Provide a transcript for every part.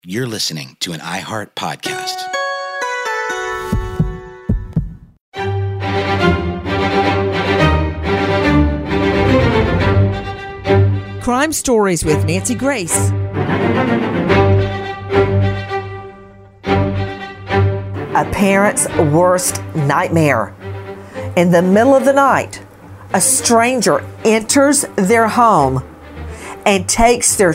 You're listening to an iHeart podcast. Crime Stories with Nancy Grace. A parent's worst nightmare. In the middle of the night, a stranger enters their home and takes their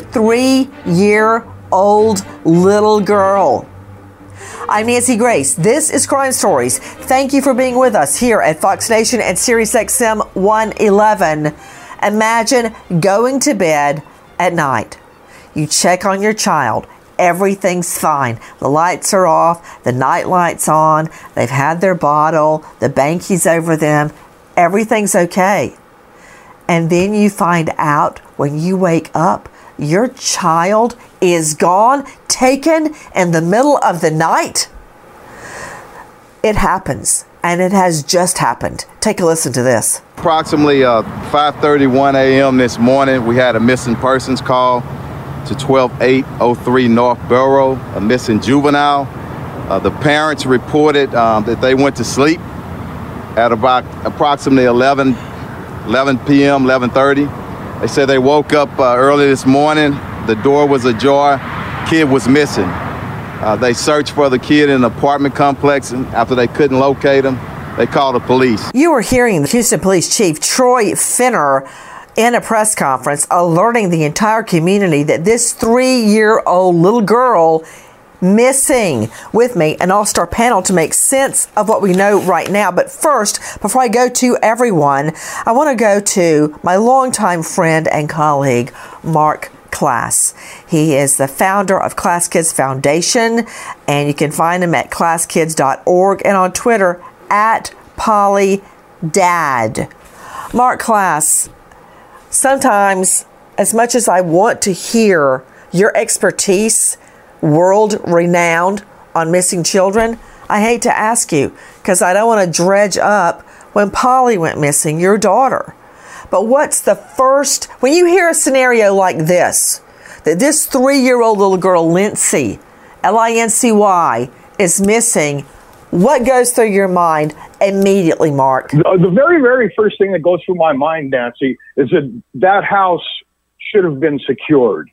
3-year-old little girl. I'm Nancy Grace. This is Crime Stories. Thank you for being with us here at Fox Nation and SiriusXM 111. Imagine going to bed at night. You check on your child. Everything's fine. The lights are off. The night light's on. They've had their bottle. The Banky's over them. Everything's okay. And then you find out when you wake up, your child is gone, taken in the middle of the night. It happens, and it has just happened. Take a listen to this. Approximately 5:31 a.m. this morning, we had a missing persons call to 12803 North Borough, a missing juvenile. The parents reported that they went to sleep at about approximately 11 p.m., 11:30. They said they woke up early this morning. The door was ajar. Kid was missing. They searched for the kid in an apartment complex, and after they couldn't locate him, they called the police. You were hearing the Houston Police Chief Troy Finner in a press conference alerting the entire community that this 3-year-old little girl missing. With me, an all-star panel to make sense of what we know right now. But first, before I go to everyone, I want to go to my longtime friend and colleague, Mark Klass. He is the founder of Klass Kids Foundation, and you can find him at classkids.org and on Twitter at PollyDad. Mark Klass, sometimes, as much as I want to hear your expertise, world-renowned on missing children, I hate to ask you because I don't want to dredge up when Polly went missing, your daughter. But what's the first, when you hear a scenario like this, that this 3-year-old little girl, Lindsay, Lincy, is missing, what goes through your mind immediately, Mark? The very, very first thing that goes through my mind, Nancy, is that house should have been secured.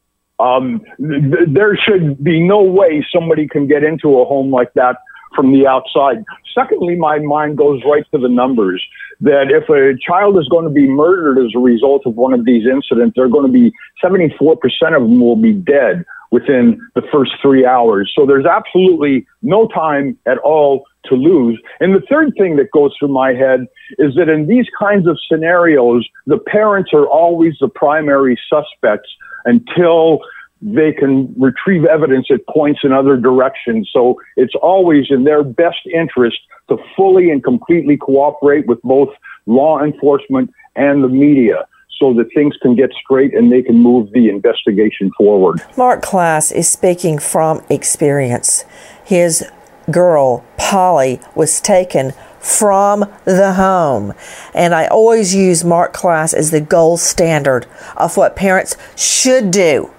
There should be no way somebody can get into a home like that from the outside. Secondly, my mind goes right to the numbers, that if a child is going to be murdered as a result of one of these incidents, they're going to be 74% of them will be dead within the first 3 hours. So there's absolutely no time at all to lose. And the third thing that goes through my head is that in these kinds of scenarios, the parents are always the primary suspects until they can retrieve evidence that points in other directions. So it's always in their best interest to fully and completely cooperate with both law enforcement and the media so that things can get straight and they can move the investigation forward. Mark Klass is speaking from experience. His girl, Polly, was taken from the home. And I always use Mark Klass as the gold standard of what parents should do.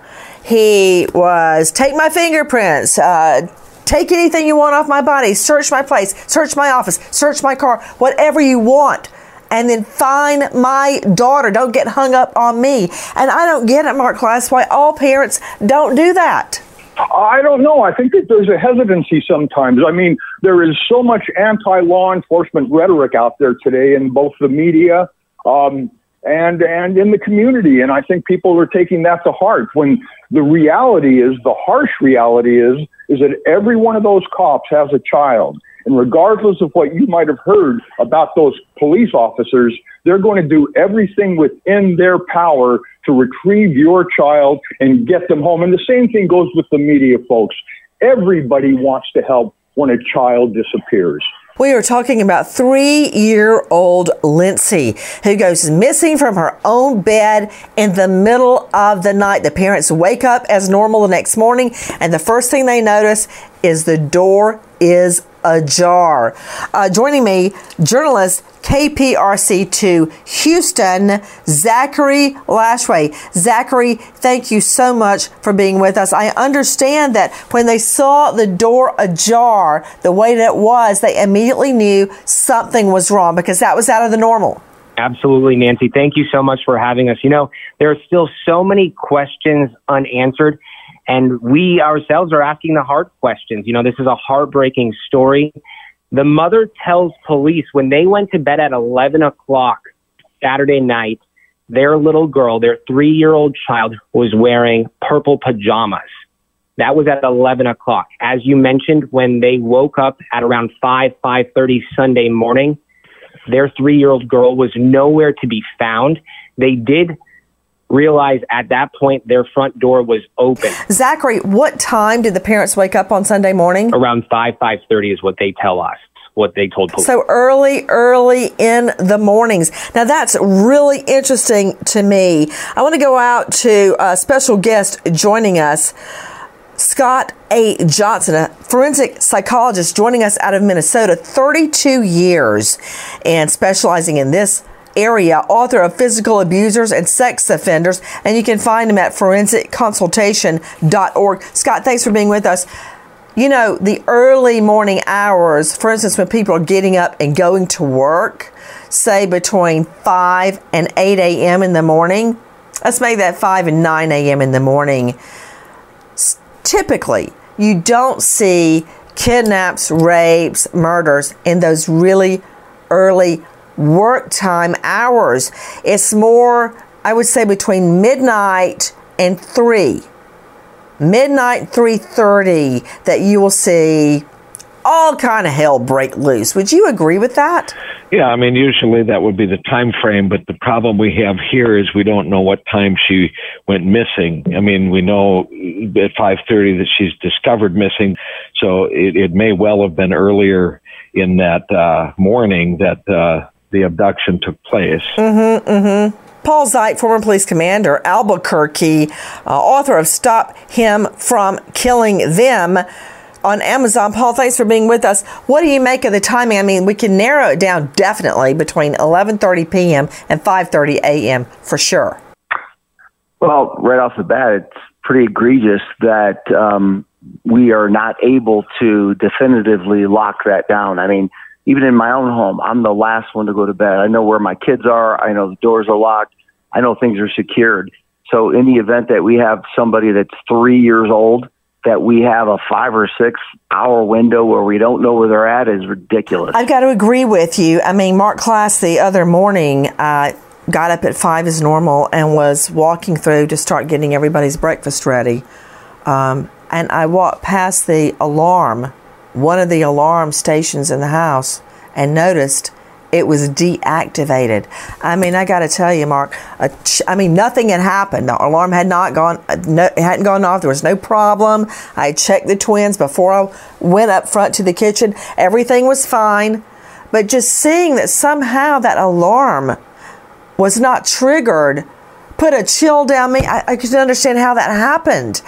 He was, take my fingerprints, take anything you want off my body, search my place, search my office, search my car, whatever you want. And then find my daughter. Don't get hung up on me. And I don't get it, Mark Klass, why all parents don't do that. I don't know. I think that there's a hesitancy sometimes. I mean, there is so much anti-law enforcement rhetoric out there today in both the media and in the community. And I think people are taking that to heart when the reality is, the harsh reality is that every one of those cops has a child. And regardless of what you might have heard about those police officers, they're going to do everything within their power to retrieve your child and get them home. And the same thing goes with the media, folks. Everybody wants to help when a child disappears. We are talking about 3-year-old Lindsay, who goes missing from her own bed in the middle of the night. The parents wake up as normal the next morning, and the first thing they notice is the door is ajar. Joining me, journalist KPRC2 Houston, Zachary Lashway. Zachary, thank you so much for being with us. I understand that when they saw the door ajar the way that it was, they immediately knew something was wrong because that was out of the normal. Absolutely, Nancy. Thank you so much for having us. There are still so many questions unanswered, and we ourselves are asking the hard questions. This is a heartbreaking story. The mother tells police when they went to bed at 11 o'clock Saturday night, their little girl, their 3-year-old child, was wearing purple pajamas. That was at 11 o'clock. As you mentioned, when they woke up at around 5:30 Sunday morning, their 3-year-old girl was nowhere to be found. They did realize at that point their front door was open. Zachary, what time did the parents wake up on Sunday morning? Around 5:30 is what they tell us, what they told police. So early in the mornings. Now that's really interesting to me. I want to go out to a special guest joining us, Scott A. Johnson, a forensic psychologist joining us out of Minnesota, 32 years and specializing in this area, author of Physical Abusers and Sex Offenders, and you can find him at forensicconsultation.org. Scott, thanks for being with us. The early morning hours, for instance, when people are getting up and going to work, say between 5 and 8 a.m. in the morning, let's make that 5 and 9 a.m. in the morning. Typically, you don't see kidnaps, rapes, murders in those really early work time hours. It's more, I would say, between midnight and 3:30 that you will see all kind of hell break loose. Would you agree with that? Yeah, usually that would be the time frame, but the problem we have here is we don't know what time she went missing. We know at 5:30 that she's discovered missing, so it may well have been earlier in that morning that the abduction took place. Paul Zeit, former police commander, Albuquerque, author of Stop Him From Killing Them on Amazon. Paul, thanks for being with us. What do you make of the timing? We can narrow it down definitely between 11:30 p.m. and 5:30 a.m. for sure. Well, right off the bat, it's pretty egregious that we are not able to definitively lock that down. Even in my own home, I'm the last one to go to bed. I know where my kids are. I know the doors are locked. I know things are secured. So in the event that we have somebody that's 3 years old, that we have a 5 or 6 hour window where we don't know where they're at is ridiculous. I've got to agree with you. Mark Class the other morning got up at 5 as normal and was walking through to start getting everybody's breakfast ready. And I walked past the alarm, one of the alarm stations in the house, and noticed it was deactivated. I got to tell you, Mark, nothing had happened. The alarm had not gone, it hadn't gone off. There was no problem. I checked the twins before I went up front to the kitchen. Everything was fine. But just seeing that somehow that alarm was not triggered put a chill down me. I couldn't understand how that happened.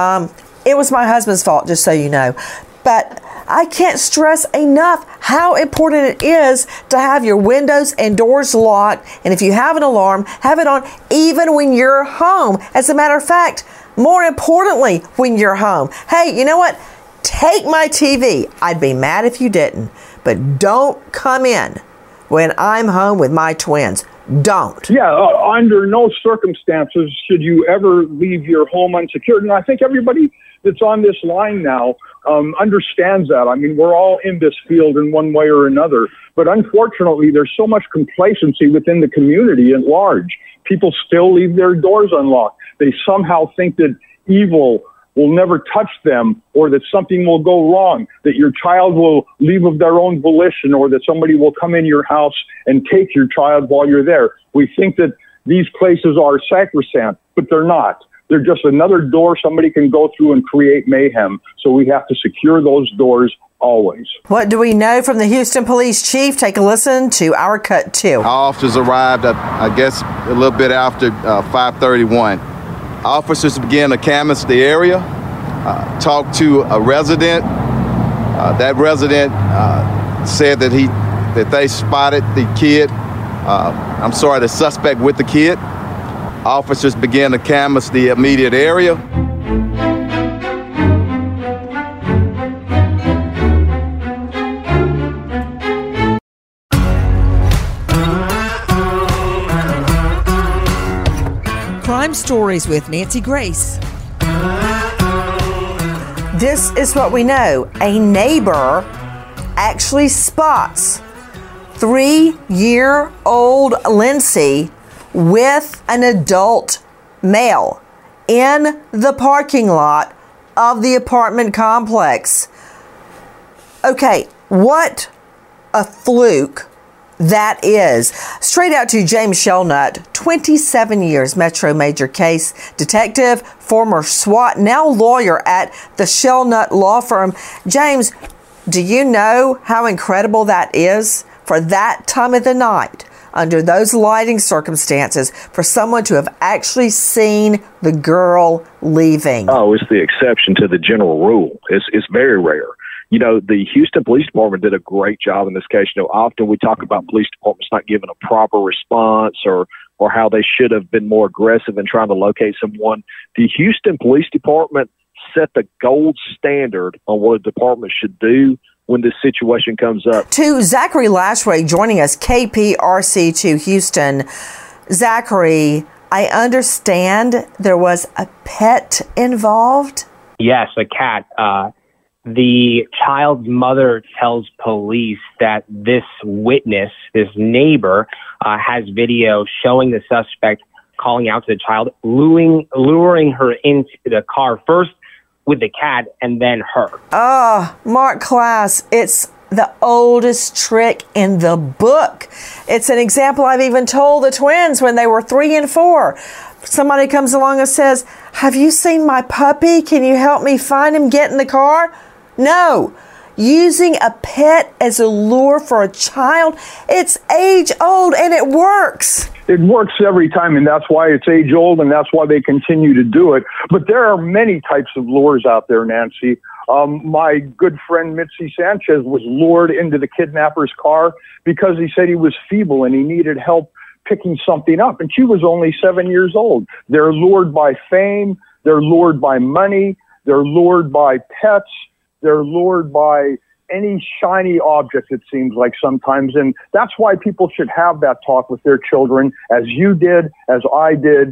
It was my husband's fault, just so you know. But I can't stress enough how important it is to have your windows and doors locked. And if you have an alarm, have it on even when you're home. As a matter of fact, more importantly, when you're home. Hey, you know what? Take my TV. I'd be mad if you didn't. But don't come in when I'm home with my twins. Don't. Yeah, under no circumstances should you ever leave your home unsecured. And I think everybody that's on this line now understands that. We're all in this field in one way or another. But unfortunately, there's so much complacency within the community at large. People still leave their doors unlocked. They somehow think that evil will never touch them, or that something will go wrong, that your child will leave of their own volition, or that somebody will come in your house and take your child while you're there. We think that these places are sacrosanct, but they're not. They're just another door somebody can go through and create mayhem. So we have to secure those doors always. What do we know from the Houston Police Chief? Take a listen to our cut 2. Our officers arrived, I guess, a little bit after 5:31. Officers began to canvass the area, talk to a resident. That resident said that that they spotted the suspect with the kid. Officers began to canvass the immediate area. Crime Stories with Nancy Grace. This is what we know. A neighbor actually spots 3-year-old Lindsay with an adult male in the parking lot of the apartment complex. Okay, what a fluke that is. Straight out to James Shelnut, 27 years Metro Major Case Detective, former SWAT, now lawyer at the Shelnut Law Firm. James, do you know how incredible that is for that time of the night, under those lighting circumstances, for someone to have actually seen the girl leaving? Oh, it's the exception to the general rule. It's very rare. You know, the Houston Police Department did a great job in this case. You know, often we talk about police departments not giving a proper response or how they should have been more aggressive in trying to locate someone. The Houston Police Department set the gold standard on what a department should do when this situation comes up. To Zachary Lashway joining us, KPRC2 Houston. Zachary, I understand there was a pet involved? Yes, a cat. The child's mother tells police that this witness, this neighbor, has video showing the suspect calling out to the child, luring her into the car, first with the cat and then her. Mark Klass, it's the oldest trick in the book. It's an example I've even told the twins when they were 3 and 4. Somebody comes along and says, "Have you seen my puppy? Can you help me find him? Get in the car?" No. Using a pet as a lure for a child, it's age old and it works. It works every time, and that's why it's age old, and that's why they continue to do it. But there are many types of lures out there, Nancy. My good friend Mitzi Sanchez was lured into the kidnapper's car because he said he was feeble and he needed help picking something up, and she was only 7 years old. They're lured by fame. They're lured by money. They're lured by pets. They're lured by any shiny object, it seems like sometimes. And that's why people should have that talk with their children, as you did, as I did.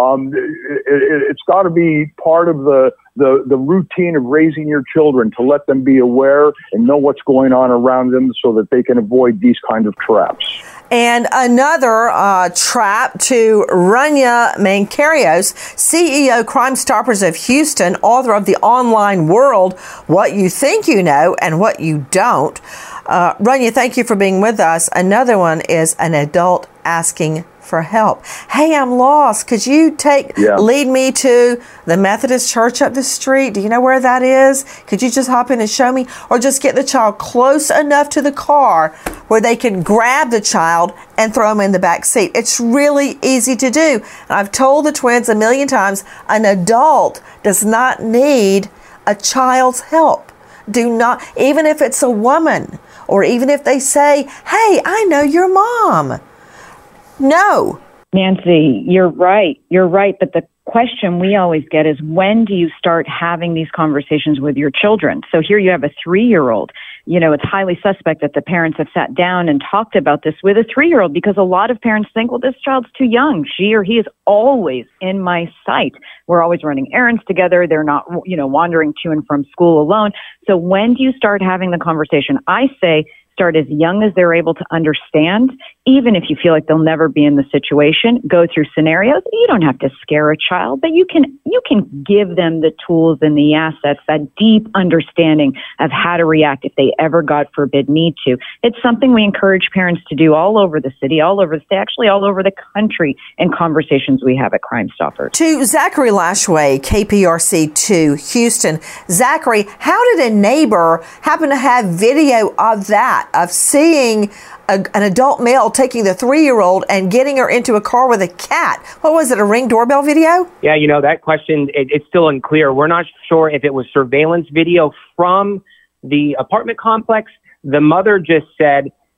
It's got to be part of the routine of raising your children, to let them be aware and know what's going on around them so that they can avoid these kind of traps. And another trap to Rania Mancarios, CEO Crime Stoppers of Houston, author of The Online World, What You Think You Know and What You Don't. Rania, thank you for being with us. Another one is an adult asking for help. "Hey, I'm lost. Could you lead me to the Methodist church up the street? Do you know where that is? Could you just hop in and show me?" Or just get the child close enough to the car where they can grab the child and throw him in the back seat. It's really easy to do. And I've told the twins a million times, an adult does not need a child's help. Do not, even if it's a woman, or even if they say, "Hey, I know your mom." No. Nancy, you're right. You're right. But the question we always get is, when do you start having these conversations with your children? So here you have a 3-year-old. You know, it's highly suspect that the parents have sat down and talked about this with a 3-year-old, because a lot of parents think, well, this child's too young. She or he is always in my sight. We're always running errands together. They're not, wandering to and from school alone. So when do you start having the conversation? I say start as young as they're able to understand, even if you feel like they'll never be in the situation. Go through scenarios. You don't have to scare a child, but you can give them the tools and the assets, that deep understanding of how to react if they ever, God forbid, need to. It's something we encourage parents to do all over the city, all over the state, actually all over the country, in conversations we have at Crime Stoppers. To Zachary Lashway, KPRC2 Houston. Zachary, how did a neighbor happen to have video of that, of seeing an adult male taking the 3-year-old and getting her into a car with a cat? What was it, a Ring doorbell video? Yeah, that question, it's still unclear. We're not sure if it was surveillance video from the apartment complex. The mother just said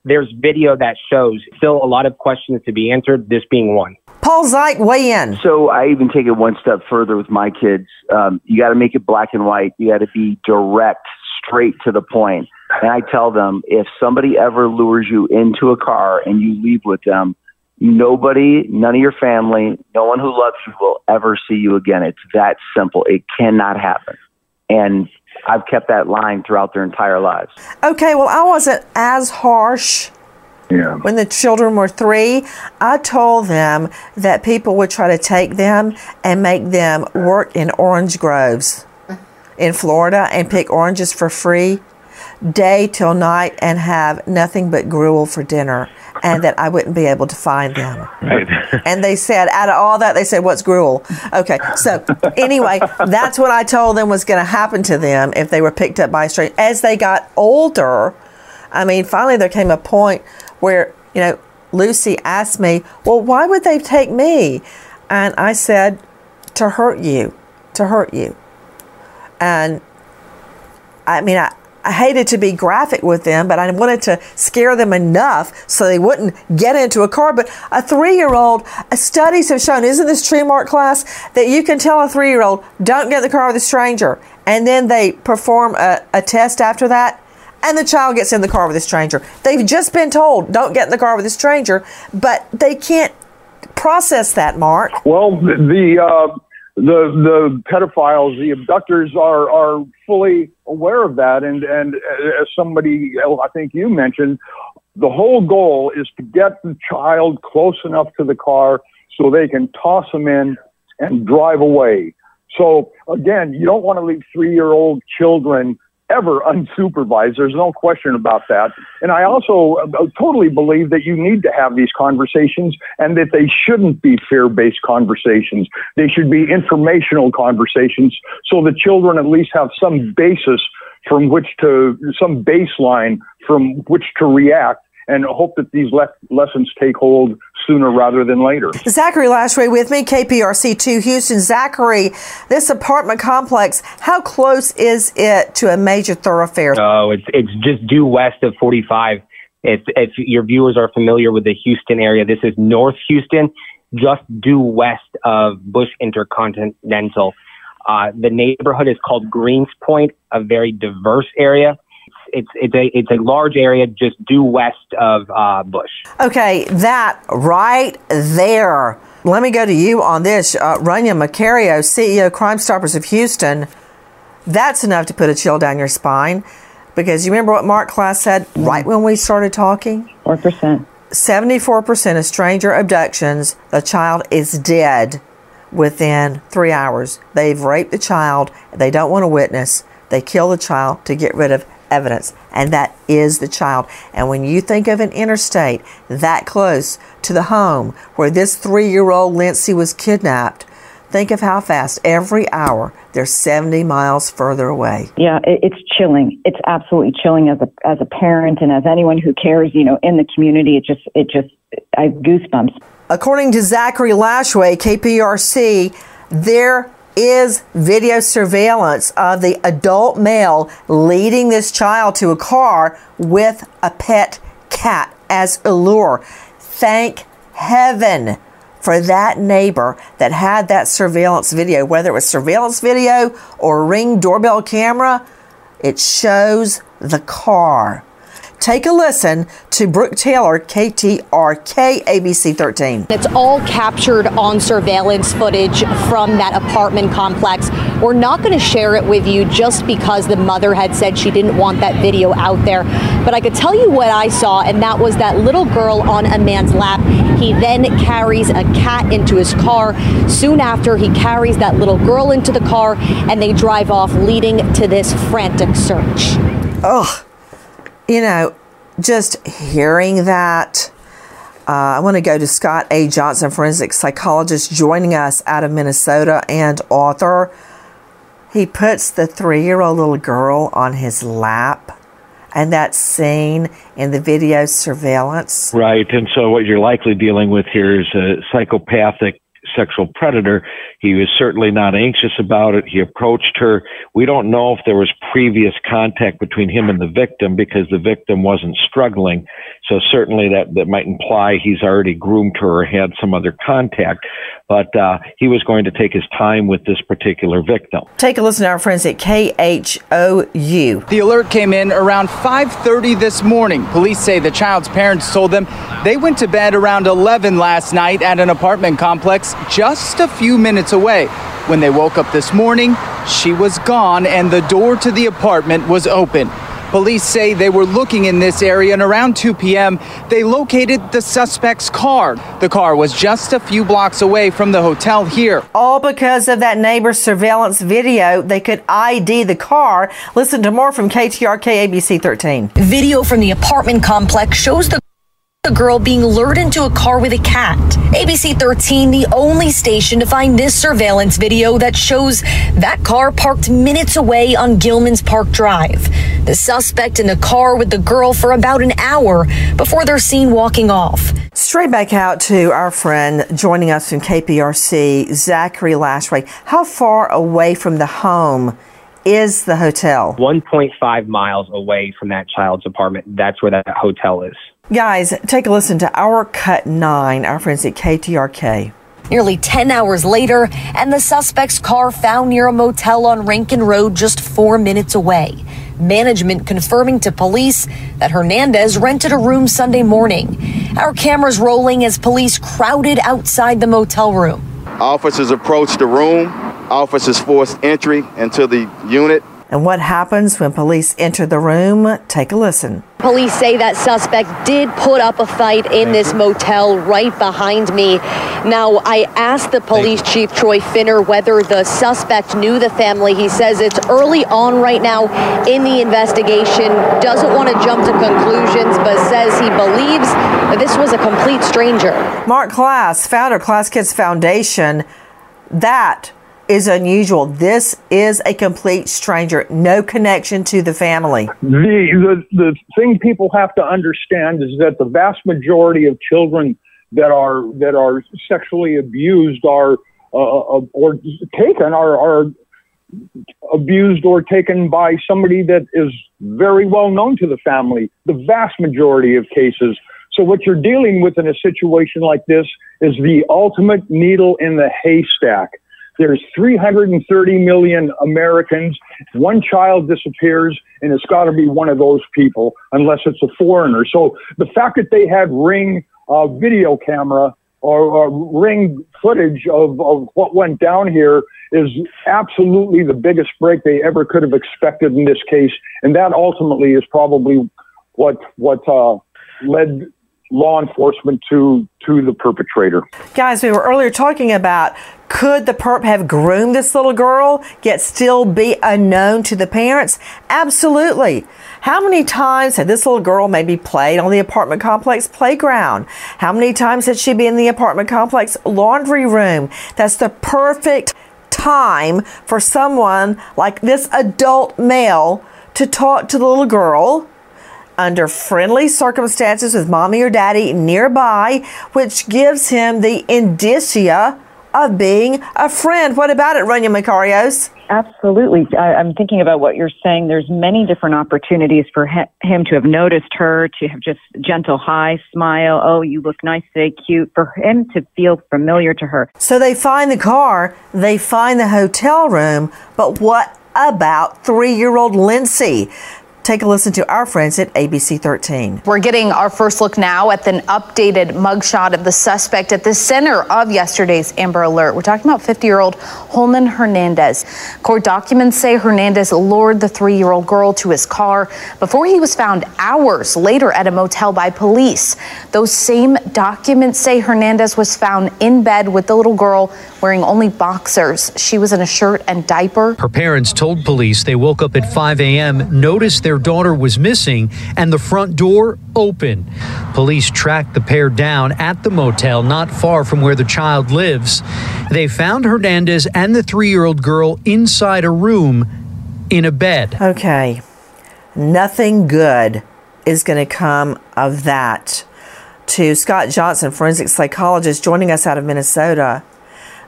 there's video that shows. Still a lot of questions to be answered, this being one. Paul Zeich, weigh in. So I even take it one step further with my kids. You got to make it black and white. You got to be direct, straight to the point. And I tell them, if somebody ever lures you into a car and you leave with them, nobody, none of your family, no one who loves you will ever see you again. It's that simple. It cannot happen. And I've kept that line throughout their entire lives. Okay, well, I wasn't as harsh. Yeah. When the children were 3, I told them that people would try to take them and make them work in orange groves in Florida and pick oranges for free day till night and have nothing but gruel for dinner, and that I wouldn't be able to find them. Right. And they said, out of all that, they said, what's gruel? Okay, so anyway, that's what I told them was going to happen to them if they were picked up by a stranger. As they got older, I mean, finally there came a point where, you know, Lucy asked me, well, why would they take me? And I said, to hurt you. And I mean, I hated to be graphic with them, but I wanted to scare them enough so they wouldn't get into a car. But a 3-year-old, studies have shown, isn't this true, Mark Class, that you can tell a 3-year-old, don't get in the car with a stranger. And then they perform a test after that, and the child gets in the car with a stranger. They've just been told, don't get in the car with a stranger, but they can't process that, Mark. Well, the pedophiles, the abductors are fully aware of that. And as somebody else, I think you mentioned, the whole goal is to get the child close enough to the car so they can toss them in and drive away. So again, you don't want to leave 3-year-old children ever unsupervised. There's no question about that. And I also totally believe that you need to have these conversations and that they shouldn't be fear-based conversations. They should be informational conversations so the children at least have some basis from which to, some baseline from which to react, and hope that these lessons take hold sooner rather than later. Zachary Lashway with me, KPRC2 Houston. Zachary, this apartment complex, how close is it to a major thoroughfare? Oh, it's just due west of 45. If your viewers are familiar with the Houston area, this is North Houston, just due west of Bush Intercontinental. The neighborhood is called Greens Point, a very diverse area. It's a large area just due west of Bush. Okay, that right there. Let me go to you on this. Rania Macario, CEO Crime Stoppers of Houston. That's enough to put a chill down your spine, because you remember what Mark Class said right when we started talking? 4%. 74% of stranger abductions, the child is dead within 3 hours. They've raped the child. They don't want to witness. They kill the child to get rid of evidence, and that is the child. And when you think of an interstate that close to the home where this 3-year-old Lindsay was kidnapped, think of how fast every hour they're 70 miles further away. Yeah, it's chilling. It's absolutely chilling as a parent and as anyone who cares, you know, in the community. I have goosebumps. According to Zachary Lashway, KPRC, there is video surveillance of the adult male leading this child to a car with a pet cat as a lure. Thank heaven for that neighbor that had that surveillance video, whether it was surveillance video or Ring doorbell camera, it shows the car. Take a listen to Brooke Taylor, KTRK, ABC 13. It's all captured on surveillance footage from that apartment complex. We're not going to share it with you just because the mother had said she didn't want that video out there. But I could tell you what I saw, and that was that little girl on a man's lap. He then carries a cat into his car. Soon after, he carries that little girl into the car, and they drive off, leading to this frantic search. Oh. You know, just hearing that, I want to go to Scott A. Johnson, forensic psychologist, joining us out of Minnesota and author. He puts the 3-year-old little girl on his lap, and that's seen in the video surveillance. Right, and so what you're likely dealing with here is a psychopathic sexual predator. He was certainly not anxious about it. He approached her. We don't know if there was previous contact between him and the victim because the victim wasn't struggling. So certainly that might imply he's already groomed her or had some other contact. But he was going to take his time with this particular victim. Take a listen to our friends at KHOU. The alert came in around 5:30 this morning. Police say the child's parents told them they went to bed around 11 last night at an apartment complex just a few minutes away. When they woke up this morning, she was gone and the door to the apartment was open. Police say they were looking in this area, and around 2 p.m., they located the suspect's car. The car was just a few blocks away from the hotel here. All because of that neighbor's surveillance video. They could ID the car. Listen to more from KTRK ABC 13. Video from the apartment complex shows the girl being lured into a car with a cat. ABC 13, the only station to find this surveillance video that shows that car parked minutes away on Gilman's Park Drive. The suspect in the car with the girl for about an hour before they're seen walking off. Straight back out to our friend joining us from KPRC, Zachary Lashway. How far away from the home is the hotel? 1.5 miles away from that child's apartment. That's where that hotel is. Guys, take a listen to our Cut 9, our friends at KTRK. Nearly 10 hours later, and the suspect's car found near a motel on Rankin Road just 4 minutes away. Management confirming to police that Hernandez rented a room Sunday morning. Our cameras rolling as police crowded outside the motel room. Officers approached the room. Officers forced entry into the unit. And what happens when police enter the room? Take a listen. Police say that suspect did put up a fight in this motel right behind me. Now, I asked the police chief, Troy Finner, whether the suspect knew the family. He says it's early on right now in the investigation, doesn't want to jump to conclusions, but says he believes that this was a complete stranger. Mark Klass, founder of Klass Kids Foundation, that is unusual. This is a complete stranger, no connection to the family. The thing people have to understand is that the vast majority of children that are sexually abused are abused or taken by somebody that is very well known to the family. The vast majority of cases. So what you're dealing with in a situation like this is the ultimate needle in the haystack. There's 330 million Americans. One child disappears, and it's got to be one of those people, unless it's a foreigner. So the fact that they had Ring video camera or Ring footage of what went down here is absolutely the biggest break they ever could have expected in this case. And that ultimately is probably what led law enforcement to the perpetrator. Guys, we were earlier talking about, could the perp have groomed this little girl, yet still be unknown to the parents? Absolutely. How many times had this little girl maybe played on the apartment complex playground? How many times had she been in the apartment complex laundry room? That's the perfect time for someone like this adult male to talk to the little girl under friendly circumstances with mommy or daddy nearby, which gives him the indicia of being a friend. What about it, Rania Makarios? Absolutely. I'm thinking about what you're saying. There's many different opportunities for him to have noticed her, to have just gentle hi, smile, oh, you look nice today, cute, for him to feel familiar to her. So they find the car, they find the hotel room, but what about 3-year-old Lindsay? Take a listen to our friends at ABC 13. We're getting our first look now at an updated mugshot of the suspect at the center of yesterday's Amber Alert. We're talking about 50-year-old Holman Hernandez. Court documents say Hernandez lured the 3-year-old girl to his car before he was found hours later at a motel by police. Those same documents say Hernandez was found in bed with the little girl wearing only boxers. She was in a shirt and diaper. Her parents told police they woke up at 5 a.m., noticed their daughter was missing, and the front door open. Police tracked the pair down at the motel not far from where the child lives. They found Hernandez and the 3-year-old girl inside a room in a bed. Okay, nothing good is going to come of that. To Scott Johnson, forensic psychologist joining us out of Minnesota,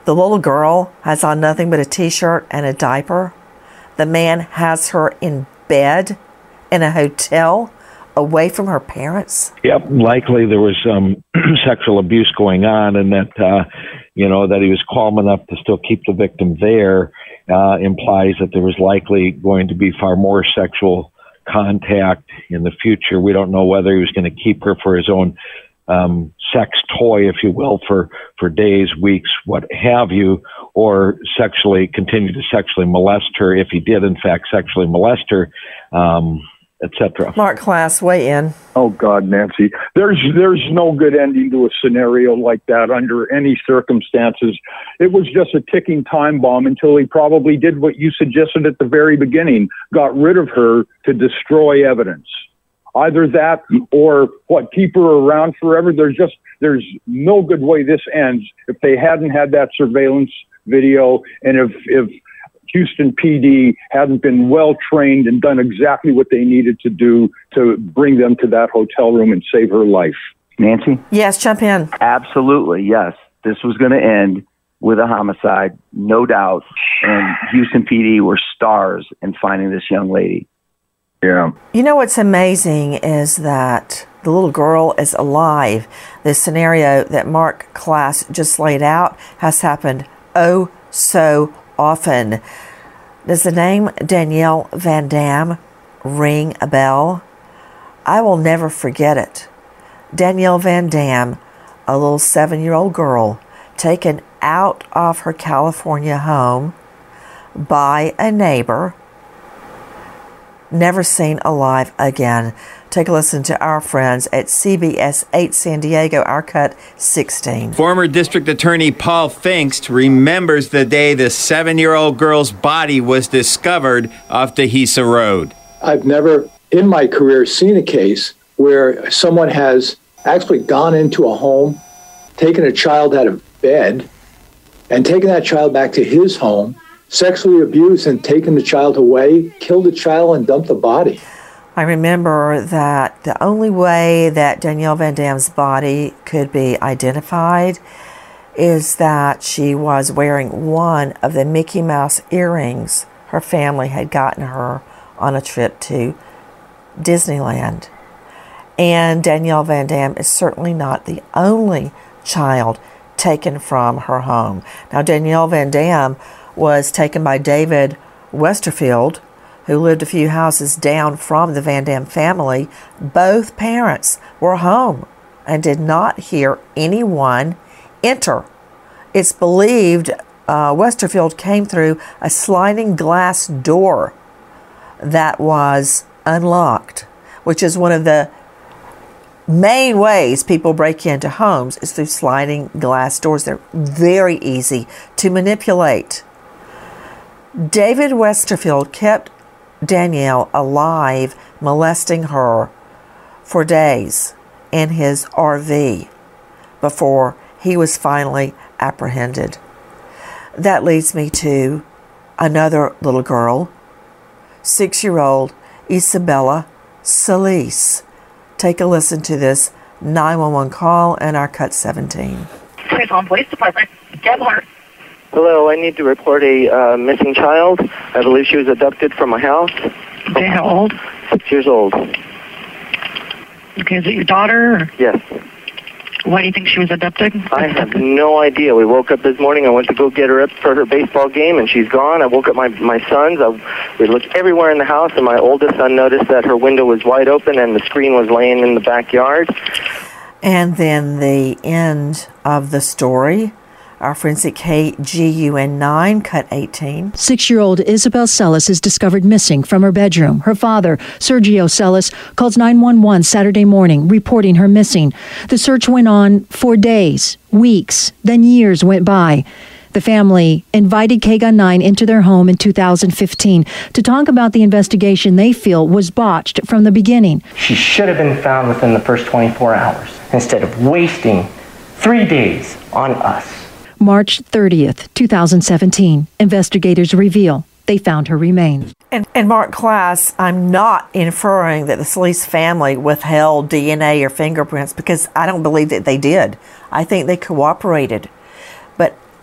The little girl has on nothing but a t-shirt and a diaper. The man has her in bed in a hotel away from her parents. Yep, likely there was some sexual abuse going on, and that that he was calm enough to still keep the victim there implies that there was likely going to be far more sexual contact in the future. We don't know whether he was going to keep her for his own sex toy, if you will, for days, weeks, what have you, or continue to sexually molest her if he did, in fact, sexually molest her, etc. Mark Klass, weigh in. Oh, God, Nancy. There's no good ending to a scenario like that under any circumstances. It was just a ticking time bomb until he probably did what you suggested at the very beginning, got rid of her to destroy evidence. Either that or keep her around forever. There's no good way this ends if they hadn't had that surveillance video, and if Houston PD hadn't been well trained and done exactly what they needed to do to bring them to that hotel room and save her life. Nancy? Yes, jump in. Absolutely, yes. This was going to end with a homicide, no doubt, and Houston PD were stars in finding this young lady. Yeah. You know what's amazing is that the little girl is alive. This scenario that Mark Klass just laid out has happened oh so often. Does the name Danielle Van Dam ring a bell? I will never forget it. Danielle Van Dam, a little 7-year-old girl, taken out of her California home by a neighbor, never seen alive again. Take a listen to our friends at CBS 8 San Diego, our cut 16. Former District Attorney Paul Pfingst remembers the day the 7-year-old girl's body was discovered off Dehesa Road. I've never in my career seen a case where someone has actually gone into a home, taken a child out of bed, and taken that child back to his home, sexually abused and taken the child away, killed the child, and dumped the body. I remember that the only way that Danielle Van Dam's body could be identified is that she was wearing one of the Mickey Mouse earrings her family had gotten her on a trip to Disneyland. And Danielle Van Dam is certainly not the only child taken from her home. Now, Danielle Van Dam was taken by David Westerfield, who lived a few houses down from the Van Dam family. Both parents were home and did not hear anyone enter. It's believed Westerfield came through a sliding glass door that was unlocked, which is one of the main ways people break into homes is through sliding glass doors. They're very easy to manipulate. David Westerfield kept Danielle alive, molesting her for days in his RV before he was finally apprehended. That leads me to another little girl, 6-year-old Isabella Solis. Take a listen to this 911 call in our cut 17. Police Department, Deb Hart. Hello, I need to report a missing child. I believe she was abducted from my house. Okay, how old? 6 years old. Okay, is it your daughter? Or? Yes. Why do you think she was abducted? I have no idea. We woke up this morning. I went to go get her up for her baseball game, and she's gone. I woke up my sons. We looked everywhere in the house, and my oldest son noticed that her window was wide open and the screen was laying in the backyard. And then the end of the story. Our forensic KGUN 9, cut 18. 6-year-old Isabel Celis is discovered missing from her bedroom. Her father, Sergio Celis, calls 911 Saturday morning, reporting her missing. The search went on for days, weeks, then years went by. The family invited KGUN 9 into their home in 2015 to talk about the investigation they feel was botched from the beginning. She should have been found within the first 24 hours instead of wasting 3 days on us. March 30th, 2017. Investigators reveal they found her remains. And Mark Klass, I'm not inferring that the Solis family withheld DNA or fingerprints, because I don't believe that they did. I think they cooperated. But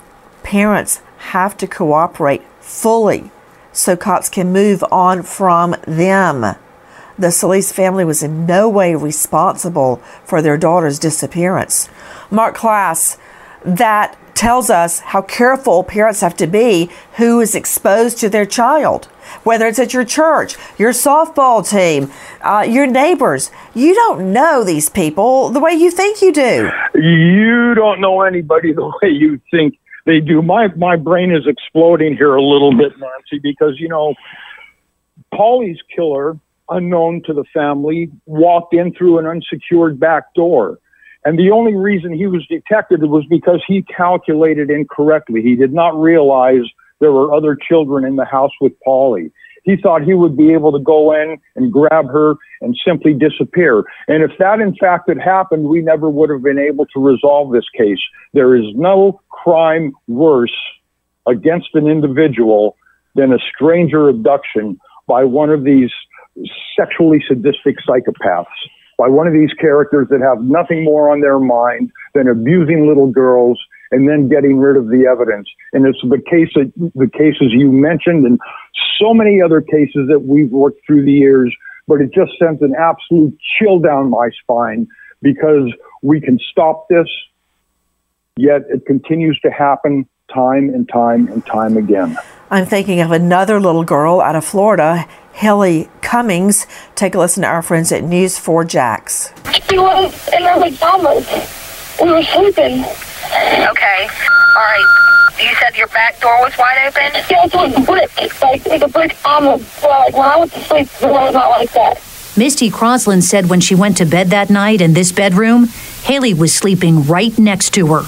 Parents have to cooperate fully so cops can move on from them. The Solis family was in no way responsible for their daughter's disappearance. Mark Klass, that tells us how careful parents have to be who is exposed to their child. Whether it's at your church, your softball team, your neighbors. You don't know these people the way you think you do. You don't know anybody the way you think they do. My brain is exploding here a little bit, Nancy, because, you know, Polly's killer, unknown to the family, walked in through an unsecured back door. And the only reason he was detected was because he calculated incorrectly. He did not realize there were other children in the house with Polly. He thought he would be able to go in and grab her and simply disappear. And if that in fact had happened, we never would have been able to resolve this case. There is no crime worse against an individual than a stranger abduction by one of these sexually sadistic psychopaths, by one of these characters that have nothing more on their mind than abusing little girls and then getting rid of the evidence. And it's the cases you mentioned and so many other cases that we've worked through the years, but it just sends an absolute chill down my spine because we can stop this, yet it continues to happen time and time and time again. I'm thinking of another little girl out of Florida, Haley Cummings. Take a listen to our friends at News4 Jax. She was in her pajamas. We were sleeping. Okay. All right. You said your back door was wide open? Yeah, it was brick. Like a brick armor. Well, when I went to sleep, it was not like that. Misty Crosland said when she went to bed that night in this bedroom, Haley was sleeping right next to her.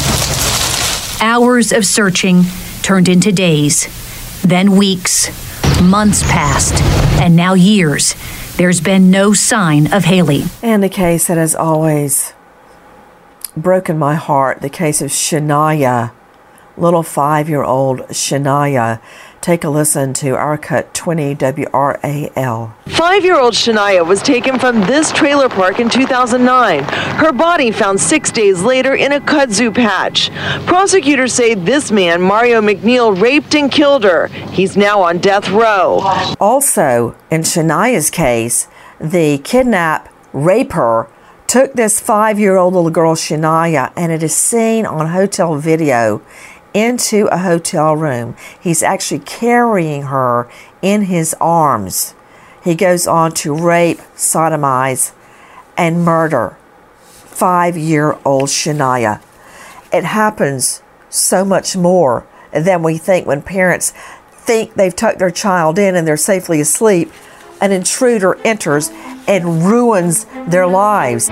Hours of searching turned into days, then weeks, months passed, and now years. There's been no sign of Haley. And a case that has always broken my heart, the case of Shania, little 5-year-old Shania. Take a listen to our cut 20 WRAL. 5-year-old Shania was taken from this trailer park in 2009. Her body found 6 days later in a kudzu patch. Prosecutors say this man, Mario McNeil, raped and killed her. He's now on death row. Also, in Shania's case, the kidnap raper took this 5-year-old little girl, Shania, and it is seen on hotel video into a hotel room. He's actually carrying her in his arms. He goes on to rape, sodomize, and murder 5-year-old Shania. It happens so much more than we think when parents think they've tucked their child in and they're safely asleep. An intruder enters and ruins their lives.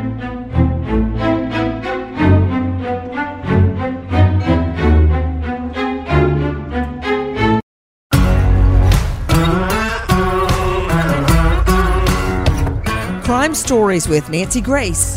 Crime Stories with Nancy Grace.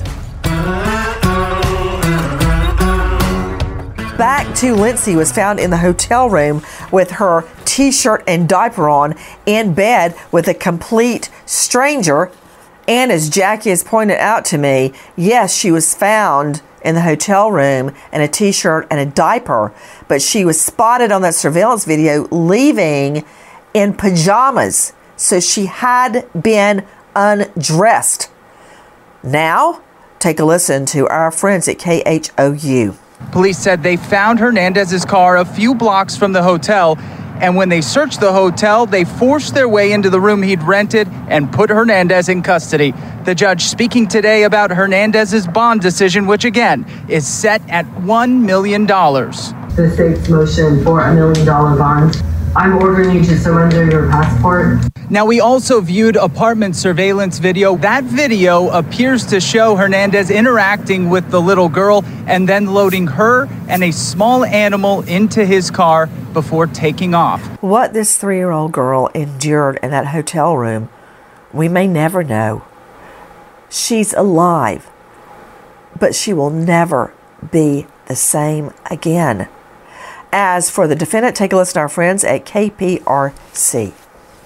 Back to Lindsay was found in the hotel room with her t-shirt and diaper on in bed with a complete stranger. And as Jackie has pointed out to me, yes, she was found in the hotel room in a t-shirt and a diaper, but she was spotted on that surveillance video leaving in pajamas. So she had been undressed. Now, take a listen to our friends at KHOU. Police said they found Hernandez's car a few blocks from the hotel, and when they searched the hotel, they forced their way into the room he'd rented and put Hernandez in custody. The judge speaking today about Hernandez's bond decision, which again is set at $1 million. The state's motion for $1 million bond. I'm ordering you to surrender your passport. Now, we also viewed apartment surveillance video. That video appears to show Hernandez interacting with the little girl and then loading her and a small animal into his car before taking off. What this 3-year-old girl endured in that hotel room, we may never know. She's alive, but she will never be the same again. As for the defendant, take a listen to our friends at KPRC.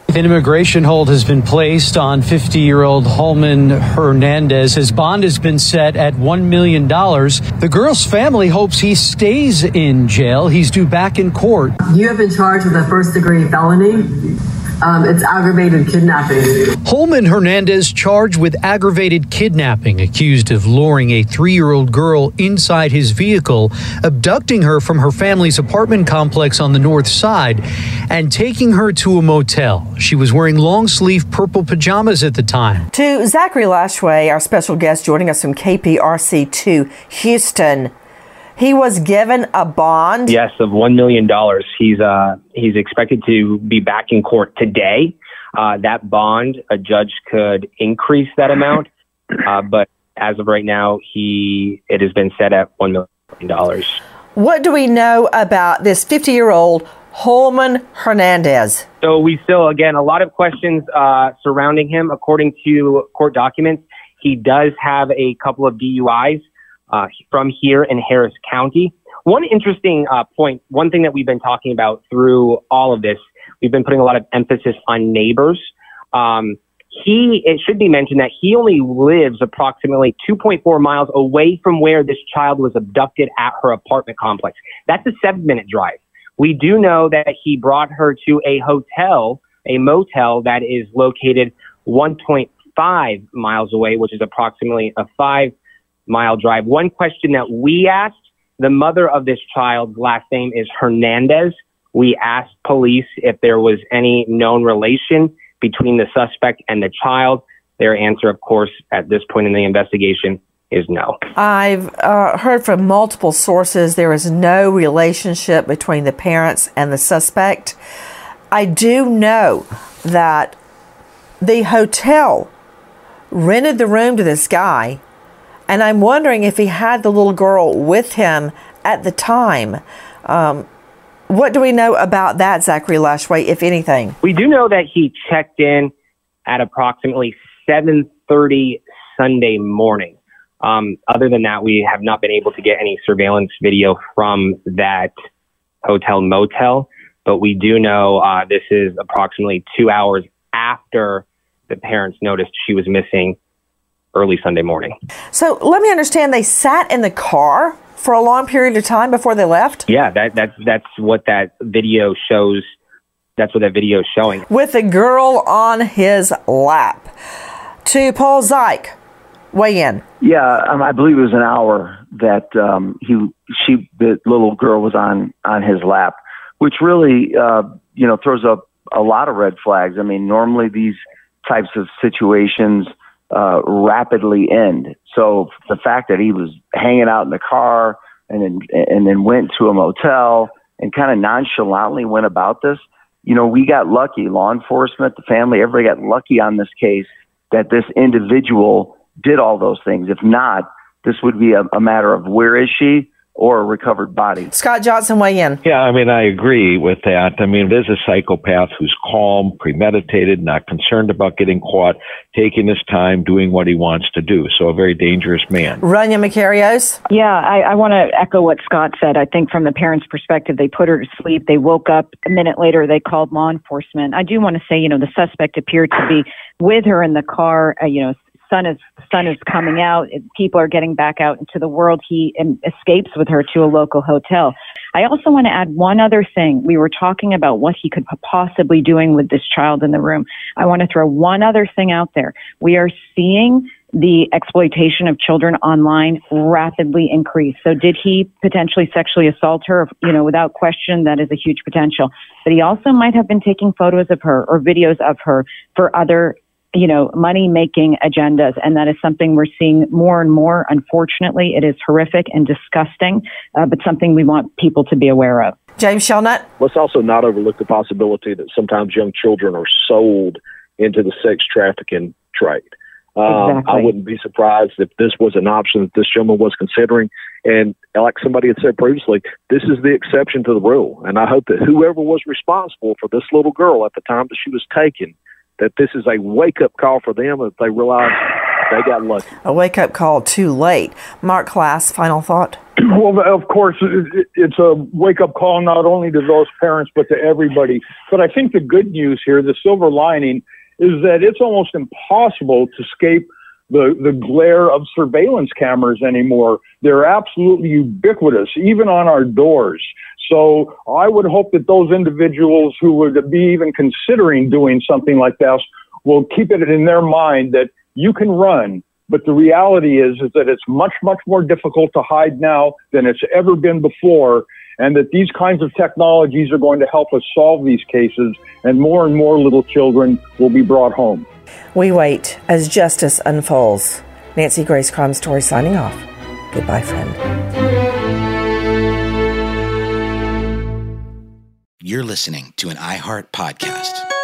An immigration hold has been placed on 50-year-old Holman Hernandez. His bond has been set at $1 million. The girl's family hopes he stays in jail. He's due back in court. You have been charged with a first-degree felony. It's aggravated kidnapping. Holman Hernandez charged with aggravated kidnapping, accused of luring a 3-year-old girl inside his vehicle, abducting her from her family's apartment complex on the north side, and taking her to a motel. She was wearing long-sleeve purple pajamas at the time. To Zachary Lashway, our special guest joining us from KPRC2 Houston. He was given a bond? Yes, of $1 million. He's expected to be back in court today. That bond, a judge could increase that amount, but as of right now, it has been set at $1 million. What do we know about this 50-year-old Holman Hernandez? So we still, again, a lot of questions surrounding him. According to court documents, he does have a couple of DUIs. From here in Harris County. One interesting point, one thing that we've been talking about through all of this, we've been putting a lot of emphasis on neighbors. It should be mentioned that he only lives approximately 2.4 miles away from where this child was abducted at her apartment complex. That's a 7-minute drive. We do know that he brought her to a motel that is located 1.5 miles away, which is approximately a 5-mile drive. One question that we asked, the mother of this child's last name is Hernandez. We asked police if there was any known relation between the suspect and the child. Their answer, of course, at this point in the investigation is no. I've heard from multiple sources there is no relationship between the parents and the suspect. I do know that the hotel rented the room to this guy, and I'm wondering if he had the little girl with him at the time. What do we know about that, Zachary Lashway, if anything? We do know that he checked in at approximately 7:30 Sunday morning. Other than that, we have not been able to get any surveillance video from that hotel motel. But we do know this is approximately 2 hours after the parents noticed she was missing early Sunday morning. So let me understand, they sat in the car for a long period of time before they left? Yeah, that's what that video shows. That's what that video is showing. With the girl on his lap. To Paul Zeich, weigh in. Yeah, I believe it was an hour that the little girl was on his lap, which really throws up a lot of red flags. I mean, normally these types of situations rapidly end. So the fact that he was hanging out in the car and then went to a motel and kind of nonchalantly went about this, we got lucky. Law enforcement, the family, everybody got lucky on this case that this individual did all those things. If not, this would be a matter of where is she or a recovered body. Scott Johnson, weigh in. Yeah, I agree with that. There's a psychopath who's calm, premeditated, not concerned about getting caught, taking his time, doing what he wants to do. So a very dangerous man. Rania Makarios? Yeah, I want to echo what Scott said. I think from the parents' perspective, they put her to sleep. They woke up a minute later. They called law enforcement. I do want to say, the suspect appeared to be with her in the car. Sun is coming out. People are getting back out into the world. He escapes with her to a local hotel. I also want to add one other thing. We were talking about what he could possibly doing with this child in the room. I want to throw one other thing out there. We are seeing the exploitation of children online rapidly increase. So did he potentially sexually assault her? Without question, that is a huge potential. But he also might have been taking photos of her or videos of her for other money-making agendas, and that is something we're seeing more and more. Unfortunately, it is horrific and disgusting, but something we want people to be aware of. James Shelnut? Let's also not overlook the possibility that sometimes young children are sold into the sex trafficking trade. Exactly. I wouldn't be surprised if this was an option that this gentleman was considering. And like somebody had said previously, this is the exception to the rule. And I hope that whoever was responsible for this little girl at the time that she was taken, that this is a wake-up call for them, that they realize they got lucky. A wake-up call too late. Mark Klass, final thought? Well, of course, it's a wake-up call not only to those parents, but to everybody. But I think the good news here, the silver lining, is that it's almost impossible to escape the glare of surveillance cameras anymore. They're absolutely ubiquitous, even on our doors. So I would hope that those individuals who would be even considering doing something like this will keep it in their mind that you can run. But the reality is that it's much, much more difficult to hide now than it's ever been before, and that these kinds of technologies are going to help us solve these cases, and more little children will be brought home. We wait as justice unfolds. Nancy Grace, Crime Story, signing off. Goodbye, friend. You're listening to an iHeart podcast.